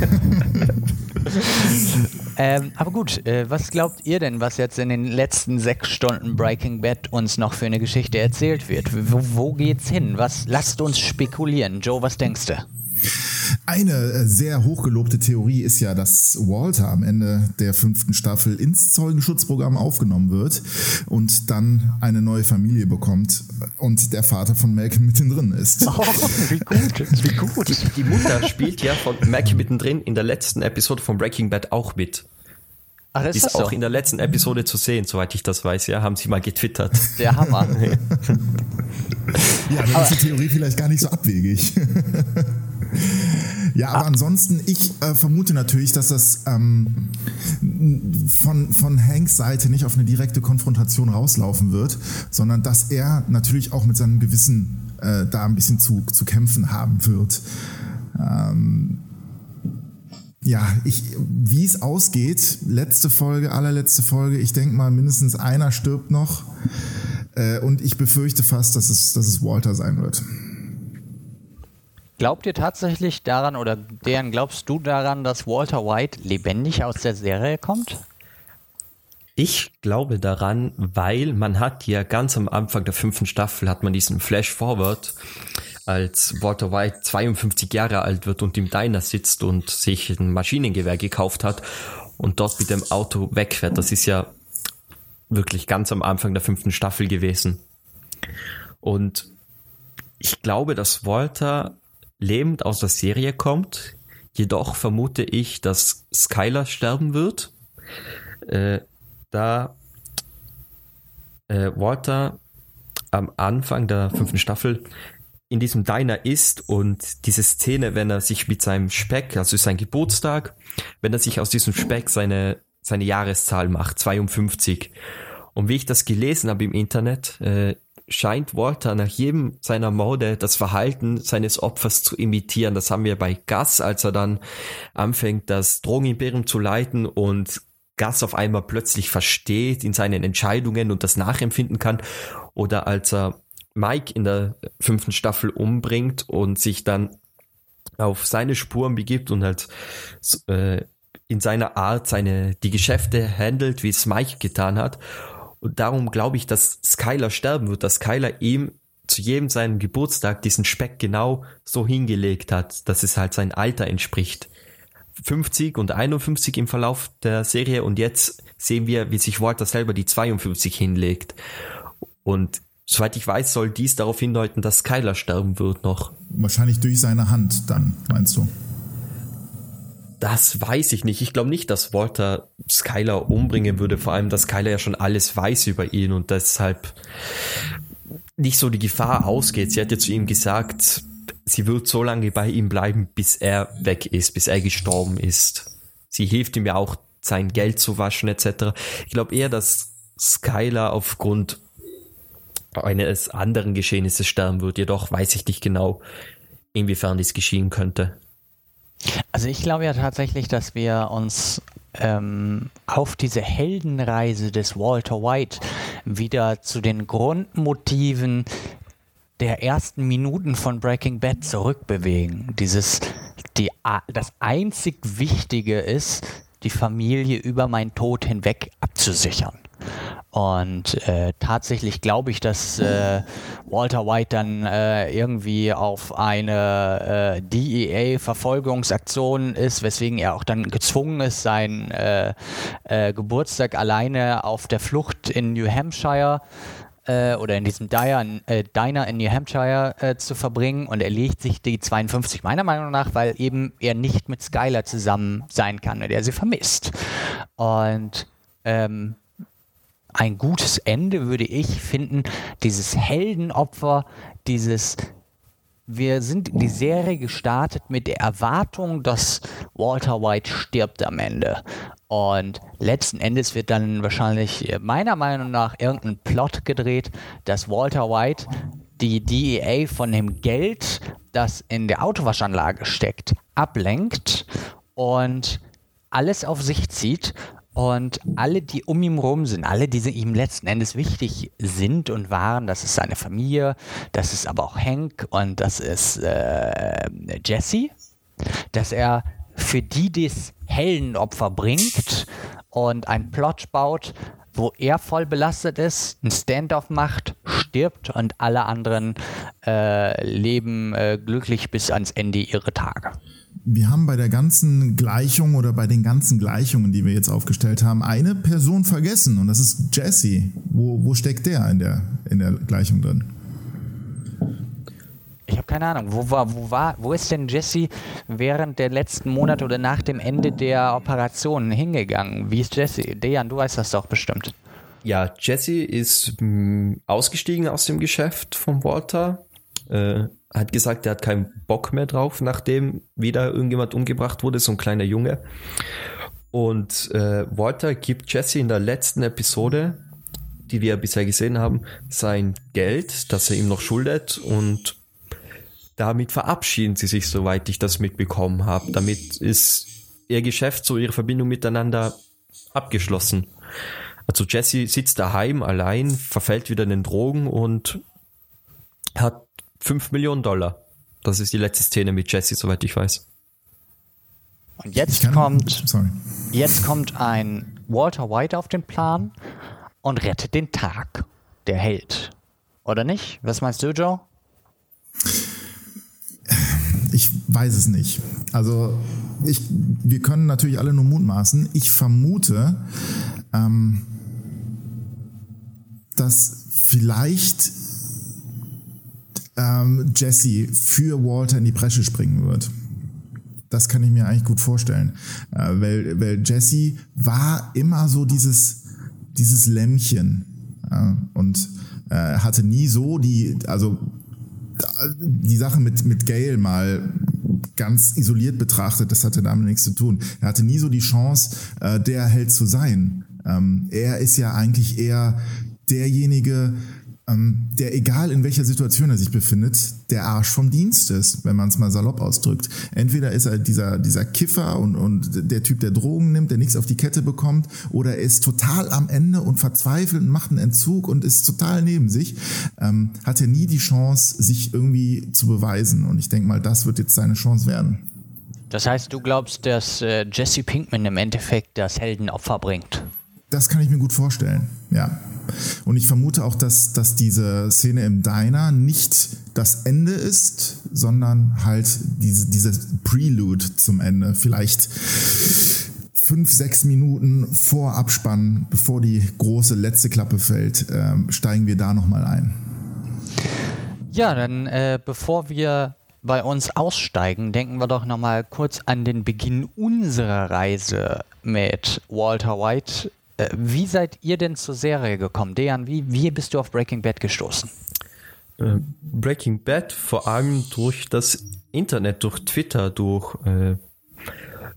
ähm, aber gut, äh, was glaubt ihr denn, was jetzt in den letzten sechs Stunden Breaking Bad uns noch für eine Geschichte erzählt wird? Wo, wo geht's hin? Was, lasst uns spekulieren. Joe, was denkst du? Eine sehr hochgelobte Theorie ist ja, dass Walter am Ende der fünften Staffel ins Zeugenschutzprogramm aufgenommen wird und dann eine neue Familie bekommt und der Vater von Malcolm mittendrin ist. Oh, wie gut, wie gut. Die, die Mutter spielt ja von Malcolm mittendrin in der letzten Episode von Breaking Bad auch mit. Ach, ist Die ist das auch so? in der letzten Episode zu sehen, soweit ich das weiß, ja, haben sie mal getwittert. Der Hammer. Ja, dann ist die Theorie vielleicht gar nicht so abwegig. Ja, aber ansonsten, ich äh, vermute natürlich, dass das ähm, von, von Hanks Seite nicht auf eine direkte Konfrontation rauslaufen wird, sondern dass er natürlich auch mit seinem Gewissen äh, da ein bisschen zu, zu kämpfen haben wird. Ähm, ja, ich, wie es ausgeht, letzte Folge, allerletzte Folge, ich denke mal, mindestens einer stirbt noch äh, und ich befürchte fast, dass es, dass es Walter sein wird. Glaubt ihr tatsächlich daran, oder deren glaubst du daran, dass Walter White lebendig aus der Serie kommt? Ich glaube daran, weil man hat ja ganz am Anfang der fünften Staffel hat man diesen Flash-Forward, als Walter White zweiundfünfzig Jahre alt wird und im Diner sitzt und sich ein Maschinengewehr gekauft hat und dort mit dem Auto wegfährt. Das ist ja wirklich ganz am Anfang der fünften Staffel gewesen. Und ich glaube, dass Walter lebend aus der Serie kommt. Jedoch vermute ich, dass Skyler sterben wird, äh, da äh, Walter am Anfang der fünften Staffel in diesem Diner ist und diese Szene, wenn er sich mit seinem Speck, also sein Geburtstag, wenn er sich aus diesem Speck seine, seine Jahreszahl macht, zweiundfünfzig. Und wie ich das gelesen habe im Internet, äh, scheint Walter nach jedem seiner Morde das Verhalten seines Opfers zu imitieren. Das haben wir bei Gus, als er dann anfängt, das Drogenimperium zu leiten und Gus auf einmal plötzlich versteht in seinen Entscheidungen und das nachempfinden kann. Oder als er Mike in der fünften Staffel umbringt und sich dann auf seine Spuren begibt und halt äh, in seiner Art seine die Geschäfte handelt, wie es Mike getan hat. Und darum glaube ich, dass Skyler sterben wird, dass Skyler ihm zu jedem seinem Geburtstag diesen Speck genau so hingelegt hat, dass es halt sein Alter entspricht. fünfzig und einundfünfzig im Verlauf der Serie und jetzt sehen wir, wie sich Walter selber die zweiundfünfzig hinlegt. Und soweit ich weiß, soll dies darauf hindeuten, dass Skyler sterben wird noch. Wahrscheinlich durch seine Hand dann, meinst du? Das weiß ich nicht. Ich glaube nicht, dass Walter Skyler umbringen würde, vor allem, dass Skyler ja schon alles weiß über ihn und deshalb nicht so die Gefahr ausgeht. Sie hat ja zu ihm gesagt, sie wird so lange bei ihm bleiben, bis er weg ist, bis er gestorben ist. sie hilft ihm ja auch, sein Geld zu waschen et cetera. Ich glaube eher, dass Skylar aufgrund eines anderen Geschehnisses sterben wird. Jedoch weiß ich nicht genau, inwiefern dies geschehen könnte. Also ich glaube ja tatsächlich, dass wir uns ähm, auf diese Heldenreise des Walter White wieder zu den Grundmotiven der ersten Minuten von Breaking Bad zurückbewegen. Dieses, die, das einzig Wichtige ist, die Familie über meinen Tod hinweg abzusichern. Und äh, tatsächlich glaube ich, dass äh, Walter White dann äh, irgendwie auf eine äh, D E A-Verfolgungsaktion ist, weswegen er auch dann gezwungen ist, seinen äh, äh, Geburtstag alleine auf der Flucht in New Hampshire äh, oder in diesem Diner, äh, Diner in New Hampshire äh, zu verbringen. Und er legt sich die zweiundfünfzig meiner Meinung nach, weil eben er nicht mit Skylar zusammen sein kann und er sie vermisst. Und ähm, ein gutes Ende würde ich finden, dieses Heldenopfer, dieses, wir sind die Serie gestartet mit der Erwartung, dass Walter White stirbt am Ende. Und letzten Endes wird dann wahrscheinlich meiner Meinung nach irgendein Plot gedreht, dass Walter White die D E A von dem Geld, das in der Autowaschanlage steckt, ablenkt und alles auf sich zieht. Und alle, die um ihn rum sind, alle, die ihm letzten Endes wichtig sind und waren, das ist seine Familie, das ist aber auch Hank und das ist äh, Jesse, dass er für die das Heldenopfer bringt und einen Plot baut, wo er voll belastet ist, einen Standoff macht, stirbt und alle anderen äh, leben äh, glücklich bis ans Ende ihrer Tage. Wir haben bei der ganzen Gleichung oder bei den ganzen Gleichungen, die wir jetzt aufgestellt haben, eine Person vergessen und das ist Jesse. Wo, wo steckt der in der, in der Gleichung drin? Ich habe keine Ahnung. Wo war, wo war, wo ist denn Jesse während der letzten Monate oder nach dem Ende der Operation hingegangen? Wie ist Jesse? Dejan, du weißt das doch bestimmt. Ja, Jesse ist mh, ausgestiegen aus dem Geschäft von Walter. Äh, hat gesagt, er hat keinen Bock mehr drauf, nachdem wieder irgendjemand umgebracht wurde, so ein kleiner Junge. Und äh, Walter gibt Jesse in der letzten Episode, die wir bisher gesehen haben, sein Geld, das er ihm noch schuldet, und damit verabschieden sie sich, soweit ich das mitbekommen habe. Damit ist ihr Geschäft, so ihre Verbindung miteinander abgeschlossen. Also Jesse sitzt daheim allein, verfällt wieder in den Drogen und hat fünf Millionen Dollar. Das ist die letzte Szene mit Jesse, soweit ich weiß. Und jetzt kann, kommt sorry. jetzt kommt ein Walter White auf den Plan und rettet den Tag. Der Held. Oder nicht? Was meinst du, Joe? Ich weiß es nicht. Also ich, wir können natürlich alle nur mutmaßen. Ich vermute, ähm, dass vielleicht ähm, Jesse für Walter in die Bresche springen wird. Das kann ich mir eigentlich gut vorstellen. Äh, weil, weil Jesse war immer so dieses, dieses Lämmchen. Äh, und äh, hatte nie so die, also die Sache mit, mit Gale mal ganz isoliert betrachtet, das hatte damit nichts zu tun. Er hatte nie so die Chance, äh, der Held zu sein. Ähm, er ist ja eigentlich eher derjenige, ähm, der, egal in welcher Situation er sich befindet, der Arsch vom Dienst ist, wenn man es mal salopp ausdrückt. Entweder ist er dieser, dieser Kiffer und, und der Typ, der Drogen nimmt, der nichts auf die Kette bekommt, oder er ist total am Ende und verzweifelt und macht einen Entzug und ist total neben sich. Ähm, hat er nie die Chance, sich irgendwie zu beweisen. Und ich denke mal, das wird jetzt seine Chance werden. Das heißt, du glaubst, dass äh, Jesse Pinkman im Endeffekt das Heldenopfer bringt? Das kann ich mir gut vorstellen, ja. Und ich vermute auch, dass, dass diese Szene im Diner nicht das Ende ist, sondern halt diese, diese Prelude zum Ende. Vielleicht fünf, sechs Minuten vor Abspann, bevor die große letzte Klappe fällt, äh, steigen wir da nochmal ein. Ja, dann äh, bevor wir bei uns aussteigen, denken wir doch nochmal kurz an den Beginn unserer Reise mit Walter White. Wie seid ihr denn zur Serie gekommen? Dejan, wie, wie bist du auf Breaking Bad gestoßen? Äh, Breaking Bad vor allem durch das Internet, durch Twitter, durch äh,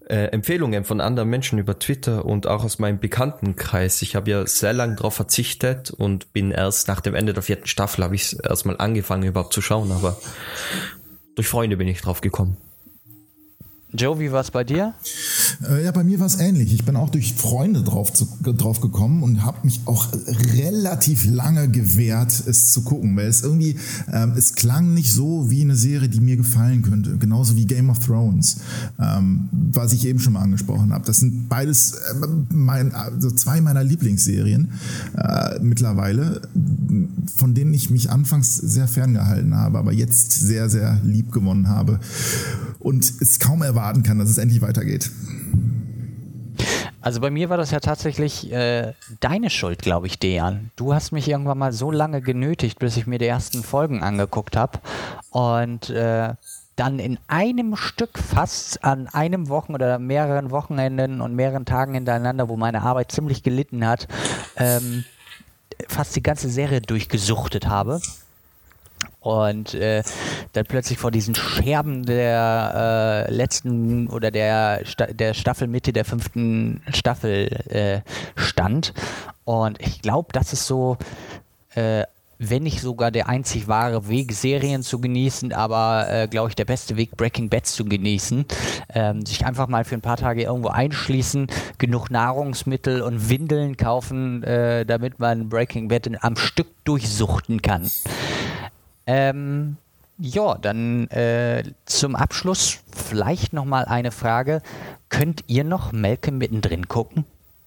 äh, Empfehlungen von anderen Menschen über Twitter und auch aus meinem Bekanntenkreis. Ich habe ja sehr lange darauf verzichtet und bin erst nach dem Ende der vierten Staffel, habe ich erstmal angefangen überhaupt zu schauen, aber durch Freunde bin ich drauf gekommen. Joe, wie war es bei dir? Äh, ja, bei mir war es ähnlich. Ich bin auch durch Freunde drauf, zu, drauf gekommen und habe mich auch relativ lange gewehrt, es zu gucken, weil es irgendwie, ähm, es klang nicht so wie eine Serie, die mir gefallen könnte. Genauso wie Game of Thrones, ähm, was ich eben schon mal angesprochen habe. Das sind beides äh, mein, also zwei meiner Lieblingsserien äh, mittlerweile, von denen ich mich anfangs sehr ferngehalten habe, aber jetzt sehr, sehr lieb gewonnen habe. Und es kaum erwarten kann, dass es endlich weitergeht. Also bei mir war das ja tatsächlich äh, deine Schuld, glaube ich, Dejan. Du hast mich irgendwann mal so lange genötigt, bis ich mir die ersten Folgen angeguckt habe und äh, dann in einem Stück fast an einem Wochen oder mehreren Wochenenden und mehreren Tagen hintereinander, wo meine Arbeit ziemlich gelitten hat, ähm, fast die ganze Serie durchgesuchtet habe. Und äh, dann plötzlich vor diesen Scherben der äh, letzten oder der, Sta- der Staffelmitte der fünften Staffel äh, stand. Und ich glaube, das ist so, äh, wenn nicht sogar der einzig wahre Weg, Serien zu genießen, aber äh, glaube ich, der beste Weg, Breaking Bad zu genießen. Ähm, sich einfach mal für ein paar Tage irgendwo einschließen, genug Nahrungsmittel und Windeln kaufen, äh, damit man Breaking Bad in, am Stück durchsuchten kann. Ähm, ja, dann äh, zum Abschluss vielleicht nochmal eine Frage. Könnt ihr noch Malcolm mittendrin gucken?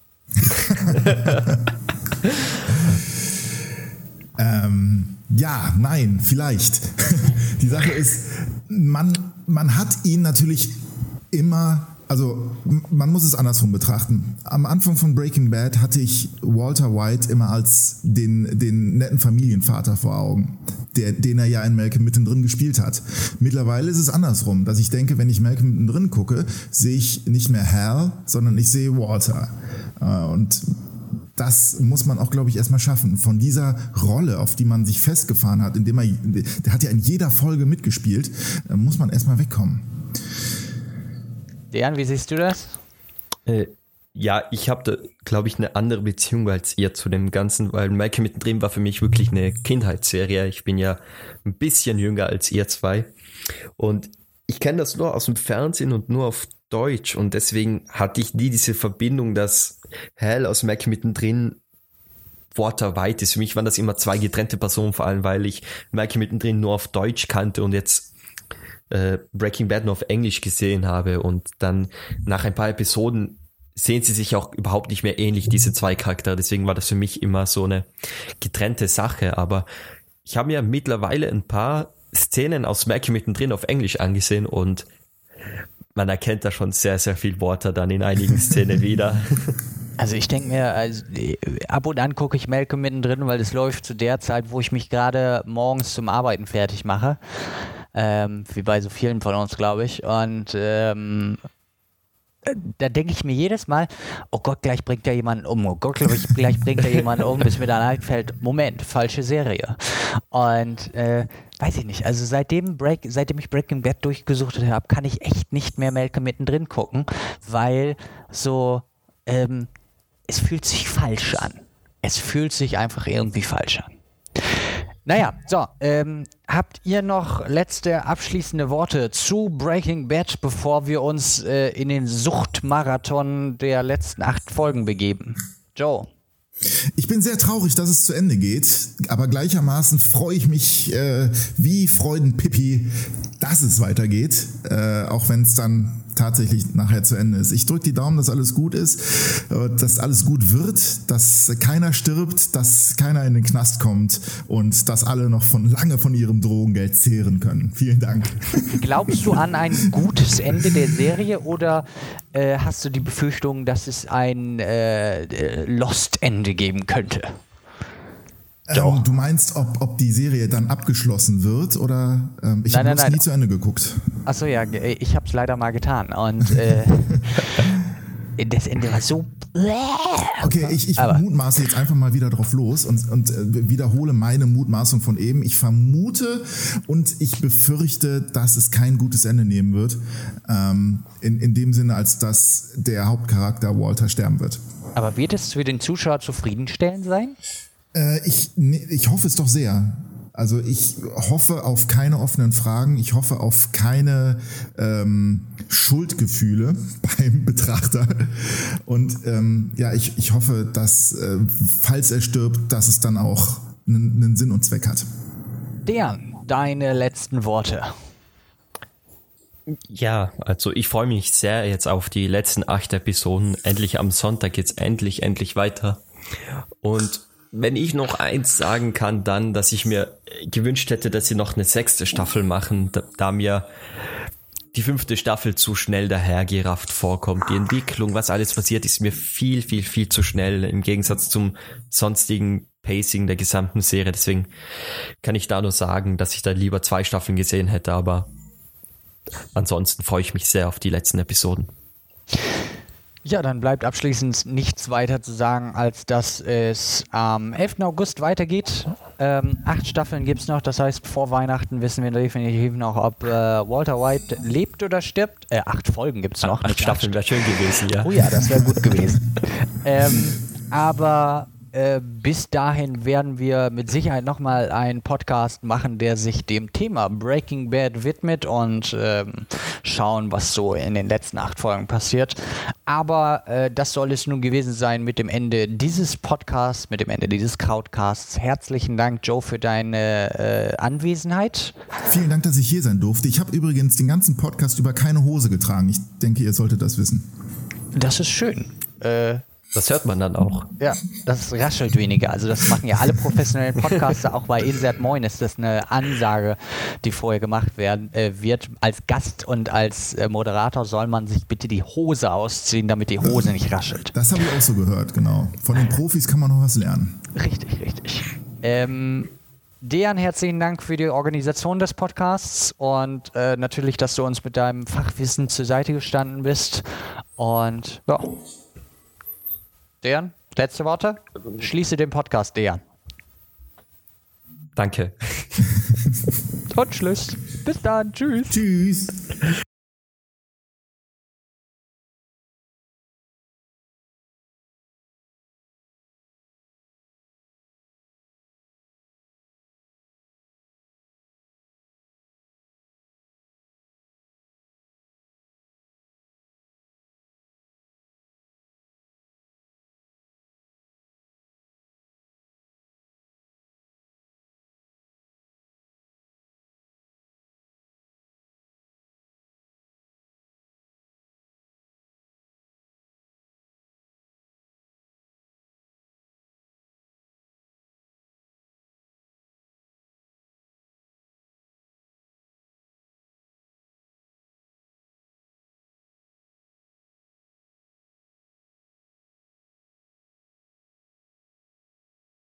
ähm, ja, nein, vielleicht. Die Sache ist, man, man hat ihn natürlich immer... Also man muss es andersrum betrachten. Am Anfang von Breaking Bad hatte ich Walter White immer als den, den netten Familienvater vor Augen, der, den er ja in Malcolm mittendrin gespielt hat. Mittlerweile ist es andersrum, dass ich denke, wenn ich Malcolm mittendrin gucke, sehe ich nicht mehr Hal, sondern ich sehe Walter. Und das muss man auch, glaube ich, erstmal schaffen. Von dieser Rolle, auf die man sich festgefahren hat, indem er, der hat ja in jeder Folge mitgespielt, muss man erstmal wegkommen. Dejan, wie siehst du das? Äh, ja, ich habe da, glaube ich, eine andere Beziehung als ihr zu dem Ganzen, weil Malcolm mittendrin war für mich wirklich eine Kindheitsserie. Ich bin ja ein bisschen jünger als ihr zwei und ich kenne das nur aus dem Fernsehen und nur auf Deutsch und deswegen hatte ich nie diese Verbindung, dass Hal aus Malcolm mittendrin Walter White ist. Für mich waren das immer zwei getrennte Personen, vor allem weil ich Malcolm mittendrin nur auf Deutsch kannte und jetzt Breaking Bad nur auf Englisch gesehen habe und dann nach ein paar Episoden sehen sie sich auch überhaupt nicht mehr ähnlich, diese zwei Charaktere, deswegen war das für mich immer so eine getrennte Sache, aber ich habe mir mittlerweile ein paar Szenen aus Malcolm mittendrin auf Englisch angesehen und man erkennt da schon sehr, sehr viel Walter dann in einigen Szenen wieder. Also ich denke mir, also, ab und an gucke ich Malcolm mittendrin, weil es läuft zu der Zeit, wo ich mich gerade morgens zum Arbeiten fertig mache. Ähm, wie bei so vielen von uns, glaube ich. Und ähm, da denke ich mir jedes Mal, oh Gott, gleich bringt er jemanden um. Oh Gott, gleich, gleich bringt er jemanden um, bis mir dann einfällt, Moment, falsche Serie. Und äh, weiß ich nicht, also seitdem, Break, seitdem ich Breaking Bad durchgesucht habe, kann ich echt nicht mehr Malcolm mittendrin gucken, weil so, ähm, es fühlt sich falsch an. Es fühlt sich einfach irgendwie falsch an. Naja, so, ähm, habt ihr noch letzte abschließende Worte zu Breaking Bad, bevor wir uns äh, in den Suchtmarathon der letzten acht Folgen begeben? Joe? Ich bin sehr traurig, dass es zu Ende geht, aber gleichermaßen freue ich mich äh, wie Freudenpippi, dass es weitergeht, äh, auch wenn es dann tatsächlich nachher zu Ende ist. Ich drücke die Daumen, dass alles gut ist, dass alles gut wird, dass keiner stirbt, dass keiner in den Knast kommt und dass alle noch von lange von ihrem Drogengeld zehren können. Vielen Dank. Glaubst du an ein gutes Ende der Serie oder äh, hast du die Befürchtung, dass es ein äh, Lost-Ende geben könnte? Ähm, du meinst, ob, ob die Serie dann abgeschlossen wird oder ähm, ich habe es nie zu Ende geguckt. Achso, ja, ich habe es leider mal getan und äh, das Ende war so Okay, ich, ich mutmaße jetzt einfach mal wieder drauf los und, und äh, wiederhole meine Mutmaßung von eben. Ich vermute und ich befürchte, dass es kein gutes Ende nehmen wird. Ähm, in, in dem Sinne, als dass der Hauptcharakter Walter sterben wird. Aber wird es für den Zuschauer zufriedenstellend sein? Äh, ich, ich hoffe es doch sehr. Also ich hoffe auf keine offenen Fragen, ich hoffe auf keine ähm, Schuldgefühle beim Betrachter und ähm, ja, ich, ich hoffe, dass, äh, falls er stirbt, dass es dann auch einen Sinn und Zweck hat. Dejan, deine letzten Worte. Ja, also ich freue mich sehr jetzt auf die letzten acht Episoden. Endlich am Sonntag geht's endlich, endlich weiter. Und wenn ich noch eins sagen kann, dann, dass ich mir gewünscht hätte, dass sie noch eine sechste Staffel machen, da, da mir die fünfte Staffel zu schnell dahergerafft vorkommt. Die Entwicklung, was alles passiert, ist mir viel, viel, viel zu schnell im Gegensatz zum sonstigen Pacing der gesamten Serie. Deswegen kann ich da nur sagen, dass ich da lieber zwei Staffeln gesehen hätte, aber ansonsten freue ich mich sehr auf die letzten Episoden. Ja, dann bleibt abschließend nichts weiter zu sagen, als dass es am elften August weitergeht. Ähm, acht Staffeln gibt es noch, das heißt, vor Weihnachten wissen wir definitiv noch, ob äh, Walter White lebt oder stirbt. Äh, acht Folgen gibt es noch. Acht Staffeln wäre schön gewesen, ja. Oh ja, das wäre gut gewesen. ähm, aber äh, bis dahin werden wir mit Sicherheit nochmal einen Podcast machen, der sich dem Thema Breaking Bad widmet und ähm, schauen, was so in den letzten acht Folgen passiert. Aber äh, das soll es nun gewesen sein mit dem Ende dieses Podcasts, mit dem Ende dieses Crowdcasts. Herzlichen Dank, Joe, für deine äh, Anwesenheit. Vielen Dank, dass ich hier sein durfte. Ich habe übrigens den ganzen Podcast über keine Hose getragen. Ich denke, ihr solltet das wissen. Das ist schön. Äh, Das hört man dann auch. Ja, das raschelt weniger. Also das machen ja alle professionellen Podcaster. Auch bei Insert Moin ist das eine Ansage, die vorher gemacht werden äh, wird. Als Gast und als äh, Moderator soll man sich bitte die Hose ausziehen, damit die Hose nicht raschelt. Das habe ich auch so gehört, genau. Von den Profis kann man noch was lernen. Richtig, richtig. Ähm, Dejan, herzlichen Dank für die Organisation des Podcasts und äh, natürlich, dass du uns mit deinem Fachwissen zur Seite gestanden bist. Und ja. Dejan, letzte Worte? Schließe den Podcast, Dejan. Danke. Und Schluss. Bis dann. Tschüss. Tschüss.